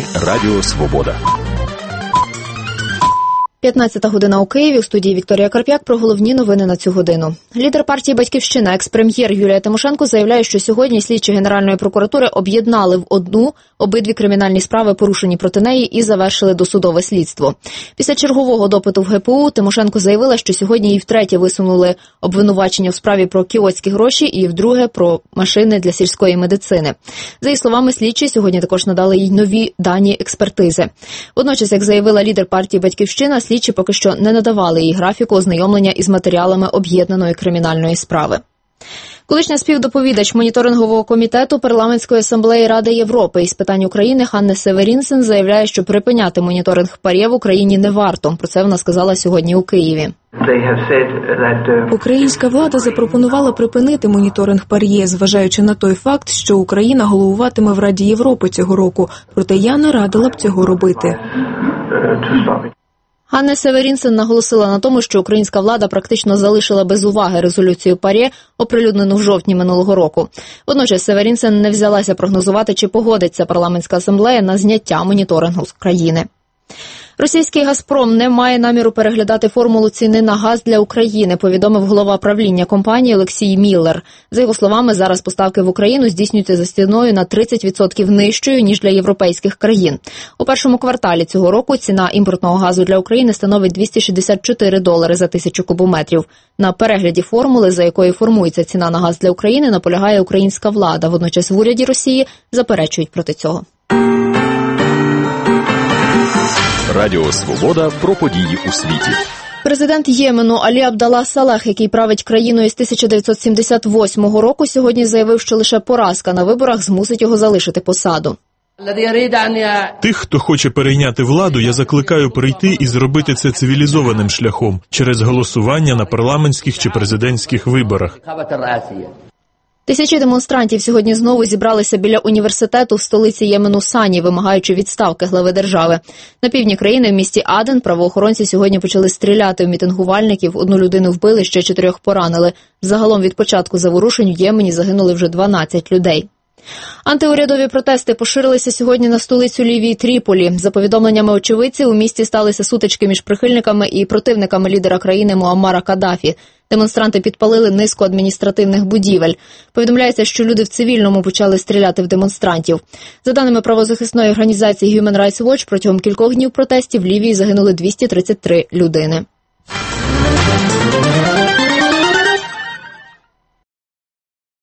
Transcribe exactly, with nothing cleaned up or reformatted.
Ми Радіо Свобода. п'ятнадцята година у Києві. У студії Вікторія Карп'як про головні новини на цю годину. Лідер партії «Батьківщина», екс-прем'єр Юлія Тимошенко заявляє, що сьогодні слідчі Генеральної прокуратури об'єднали в одну обидві кримінальні справи, порушені проти неї, і завершили досудове слідство. Після чергового допиту в ге пе у Тимошенко заявила, що сьогодні їй втретє висунули обвинувачення в справі про кіотські гроші і вдруге про машини для сільської медицини. За її словами, слідчі сьогодні також надали їй нові дані експертизи. Водночас, як заявила лідер партії «Батьківщина», слідчі поки що не надавали їй графіку ознайомлення із матеріалами об'єднаної кримінальної справи. Колишня співдоповідач моніторингового комітету Парламентської асамблеї Ради Європи із питань України Ханне Северінсен заявляє, що припиняти моніторинг ПАРЄ в Україні не варто. Про це вона сказала сьогодні у Києві. Українська влада запропонувала припинити моніторинг ПАРЄ, зважаючи на той факт, що Україна головуватиме в Раді Європи цього року. Проте я не радила б цього робити. Ханне Северінсен наголосила на тому, що українська влада практично залишила без уваги резолюцію ПАРЄ, оприлюднену в жовтні минулого року. Водночас Северінсен не взялася прогнозувати, чи погодиться парламентська асамблея на зняття моніторингу з країни. Російський «Газпром» не має наміру переглядати формулу ціни на газ для України, повідомив голова правління компанії Олексій Міллер. За його словами, зараз поставки в Україну здійснюються за ціною на тридцять відсотків нижчою, ніж для європейських країн. У першому кварталі цього року ціна імпортного газу для України становить двісті шістдесят чотири долари за тисячу кубометрів. На перегляді формули, за якою формується ціна на газ для України, наполягає українська влада. Водночас в уряді Росії заперечують проти цього. Радіо Свобода про події у світі. Президент Ємену Алі Абдалла Салех, який править країною з тисяча дев'ятсот сімдесят восьмого року, сьогодні заявив, що лише поразка на виборах змусить його залишити посаду. Тих, хто хоче перейняти владу, я закликаю прийти і зробити це цивілізованим шляхом, через голосування на парламентських чи президентських виборах. Тисячі демонстрантів сьогодні знову зібралися біля університету в столиці Ємену Сані, вимагаючи відставки глави держави. На півдні країни в місті Аден правоохоронці сьогодні почали стріляти в мітингувальників. Одну людину вбили, ще чотирьох поранили. Загалом від початку заворушень в Ємені загинули вже дванадцять людей. Антиурядові протести поширилися сьогодні на столицю Лівії Тріполі. За повідомленнями очевидців, у місті сталися сутички між прихильниками і противниками лідера країни Муаммара Каддафі. Демонстранти підпалили низку адміністративних будівель. Повідомляється, що люди в цивільному почали стріляти в демонстрантів. За даними правозахисної організації Human Rights Watch, протягом кількох днів протестів в Лівії загинули двісті тридцять три людини.